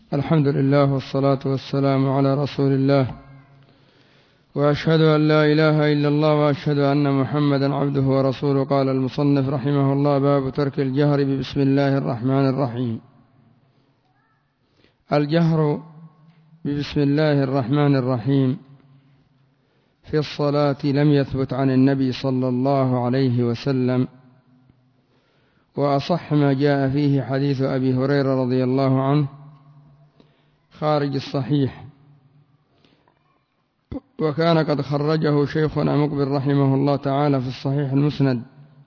الحمد لله والصلاة والسلام على رسول الله، وأشهد أن لا إله إلا الله وأشهد أن محمدا عبده ورسوله. قال المصنف رحمه الله: باب ترك الجهر ببسم الله الرحمن الرحيم. الجهر ببسم الله الرحمن الرحيم في الصلاة لم يثبت عن النبي صلى الله عليه وسلم، وأصح ما جاء فيه حديث أبي هريرة رضي الله عنه خارج الصحيح، وكان قد خرجه شيخنا مقبل رحمه الله تعالى في الصحيح المسند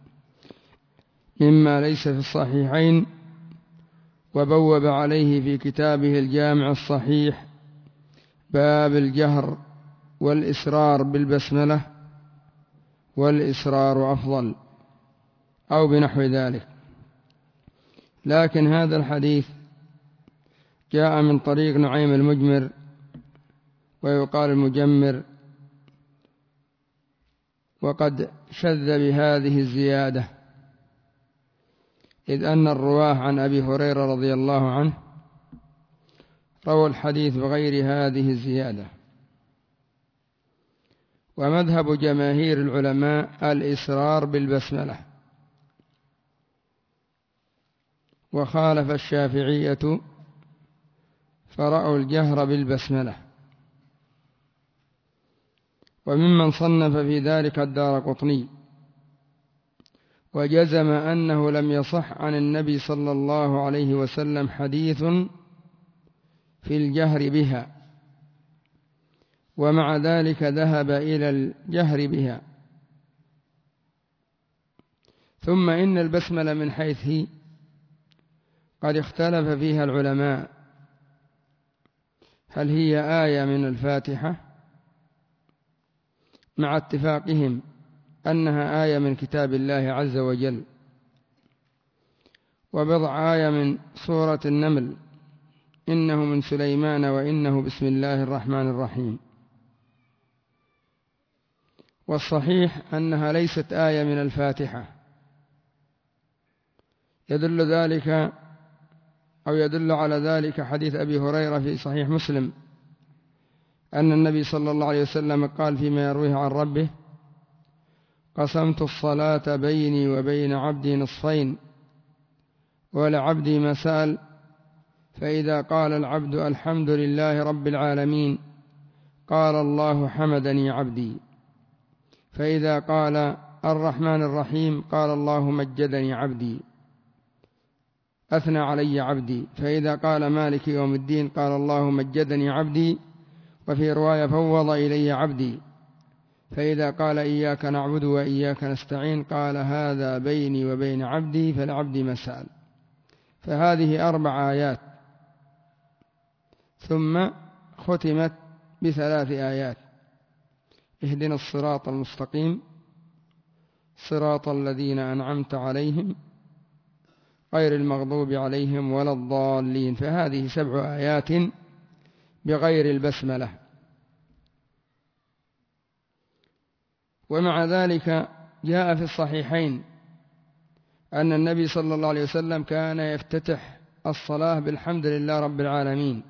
مما ليس في الصحيحين، وبوب عليه في كتابه الجامع الصحيح باب الجهر والإسرار بالبسملة، والإسرار أفضل، أو بنحو ذلك. لكن هذا الحديث جاء من طريق نعيم المجمر، ويقال المجمر، وقد شذ بهذه الزيادة، إذ أن الرواه عن أبي هريرة رضي الله عنه رووا الحديث بغير هذه الزيادة. ومذهب جماهير العلماء الإسرار بالبسملة، وخالف الشافعية فرأوا الجهر بالبسملة. وممن صنف في ذلك الدارقطني، وجزم أنه لم يصح عن النبي صلى الله عليه وسلم حديث في الجهر بها، ومع ذلك ذهب إلى الجهر بها. ثم إن البسملة من حيث هي قد اختلف فيها العلماء، هل هي آية من الفاتحة، مع اتفاقهم أنها آية من كتاب الله عز وجل، وبضع آية من سورة النمل، إنه من سليمان وإنه بسم الله الرحمن الرحيم. والصحيح أنها ليست آية من الفاتحة. يدل على ذلك حديث أبي هريرة في صحيح مسلم أن النبي صلى الله عليه وسلم قال فيما يرويه عن ربه: قسمت الصلاة بيني وبين عبدي نصفين، ولعبدي ما سأل، فإذا قال العبد الحمد لله رب العالمين قال الله حمدني عبدي، فإذا قال الرحمن الرحيم قال الله مجدني عبدي، أثنى علي عبدي، فإذا قال مالك يوم الدين قال الله مجدني عبدي، وفي رواية فوض إلي عبدي، فإذا قال إياك نعبد وإياك نستعين قال هذا بيني وبين عبدي فلعبدي ما سأل. فهذه 4 آيات، ثم ختمت ب3 آيات: اهدنا الصراط المستقيم صراط الذين أنعمت عليهم غير المغضوب عليهم ولا الضالين. فهذه 7 آيات بغير البسملة. ومع ذلك جاء في الصحيحين أن النبي صلى الله عليه وسلم كان يفتتح الصلاة بالحمد لله رب العالمين.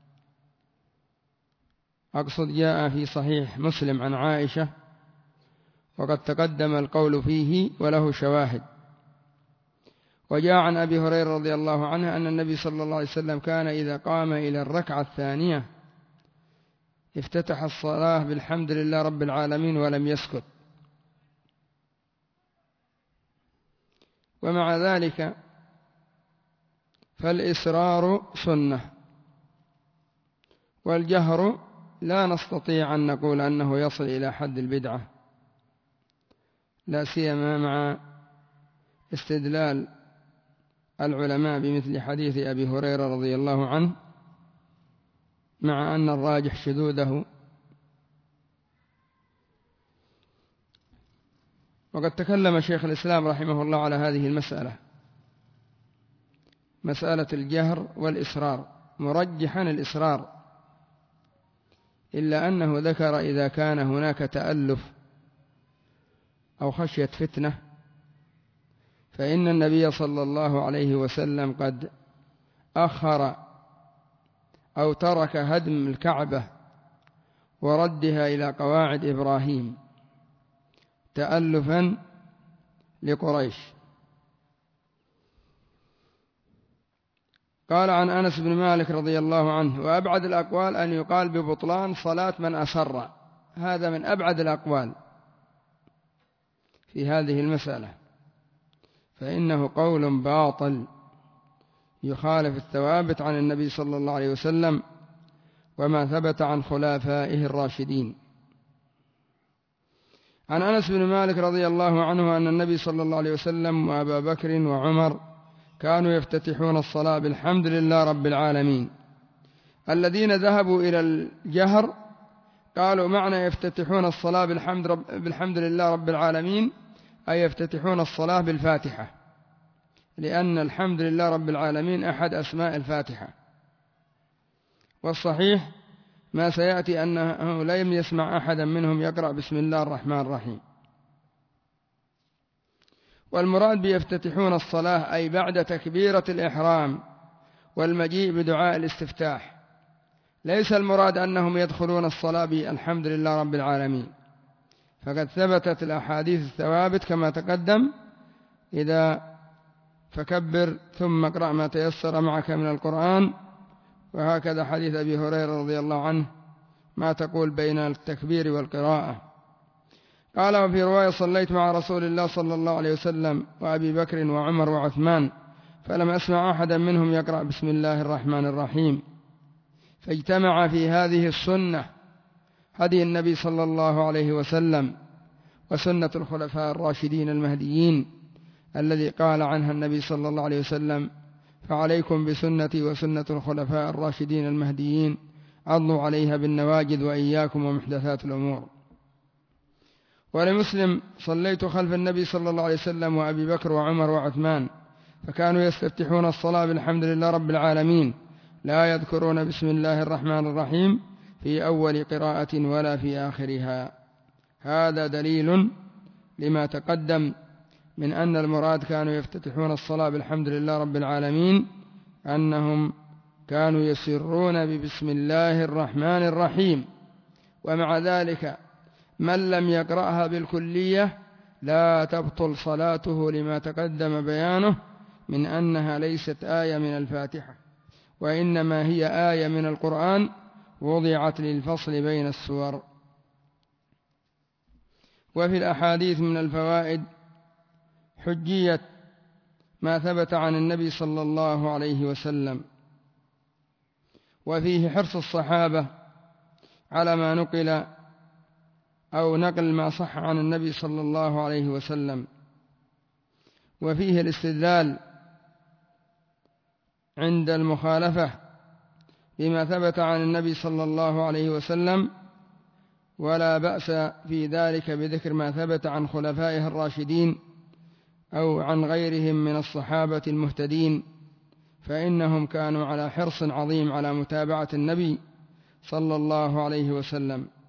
أقصد جاء في صحيح مسلم عن عائشة، وقد تقدم القول فيه وله شواهد. وجاء عن أبي هريرة رضي الله عنه أن النبي صلى الله عليه وسلم كان إذا قام إلى الركعة الثانية افتتح الصلاة بالحمد لله رب العالمين ولم يسكت. ومع ذلك فالإسرار سنة، والجهر لا نستطيع أن نقول أنه يصل إلى حد البدعة، لا سيما مع استدلال العلماء بمثل حديث أبي هريرة رضي الله عنه، مع أن الراجح شذوذه. وقد تكلم شيخ الإسلام رحمه الله على هذه المسألة، مسألة الجهر والإسرار، مرجحا الإسرار، إلا أنه ذكر إذا كان هناك تألف أو خشية فتنة، فإن النبي صلى الله عليه وسلم قد أخر أو ترك هدم الكعبة وردها إلى قواعد إبراهيم تألفا لقريش. قال عن أنس بن مالك رضي الله عنه: وأبعد الأقوال أن يقال ببطلان صلاة من أسر. هذا من أبعد الأقوال في هذه المسألة، فإنه قول باطل يخالف الثوابت عن النبي صلى الله عليه وسلم وما ثبت عن خلفائه الراشدين. عن أنس بن مالك رضي الله عنه أن النبي صلى الله عليه وسلم وأبا بكر وعمر كانوا يفتتحون الصلاة بالحمد لله رب العالمين. الذين ذهبوا إلى الجهر قالوا معنى يفتتحون الصلاة بالحمد لله رب العالمين أي يفتتحون الصلاة بالفاتحة، لأن الحمد لله رب العالمين أحد أسماء الفاتحة. والصحيح ما سيأتي أنه لم يسمع أحدا منهم يقرأ بسم الله الرحمن الرحيم. والمراد بيفتتحون الصلاة أي بعد تكبيرة الإحرام والمجيء بدعاء الاستفتاح، ليس المراد أنهم يدخلون الصلاة بالحمد لله رب العالمين، فقد ثبتت الأحاديث الثوابت كما تقدم: إذا فكبر ثم اقرأ ما تيسر معك من القرآن، وهكذا حديث أبي هريرة رضي الله عنه: ما تقول بين التكبير والقراءة. قال: وفي رواية: صليت مع رسول الله صلى الله عليه وسلم وأبي بكر وعمر وعثمان فلم أسمع أحدا منهم يقرأ بسم الله الرحمن الرحيم. فاجتمع في هذه السنة هدي النبي صلى الله عليه وسلم وسنة الخلفاء الراشدين المهديين الذي قال عنها النبي صلى الله عليه وسلم: فعليكم بسنتي وسنة الخلفاء الراشدين المهديين عضوا عليها بالنواجذ وإياكم ومحدثات الأمور. ولمسلم: صليت خلف النبي صلى الله عليه وسلم وأبي بكر وعمر وعثمان فكانوا يستفتحون الصلاة بالحمد لله رب العالمين لا يذكرون بسم الله الرحمن الرحيم في أول قراءة ولا في آخرها. هذا دليل لما تقدم من أن المراد كانوا يفتتحون الصلاة بالحمد لله رب العالمين أنهم كانوا يسرون ببسم الله الرحمن الرحيم. ومع ذلك من لم يقرأها بالكلية لا تبطل صلاته لما تقدم بيانه من أنها ليست آية من الفاتحة، وإنما هي آية من القرآن وضعت للفصل بين السور. وفي الأحاديث من الفوائد حجية ما ثبت عن النبي صلى الله عليه وسلم، وفيه حرص الصحابة على ما نقل أو نقل ما صح عن النبي صلى الله عليه وسلم، وفيه الاستدلال عند المخالفة بما ثبت عن النبي صلى الله عليه وسلم، ولا بأس في ذلك بذكر ما ثبت عن خلفائه الراشدين أو عن غيرهم من الصحابة المهتدين، فإنهم كانوا على حرص عظيم على متابعة النبي صلى الله عليه وسلم.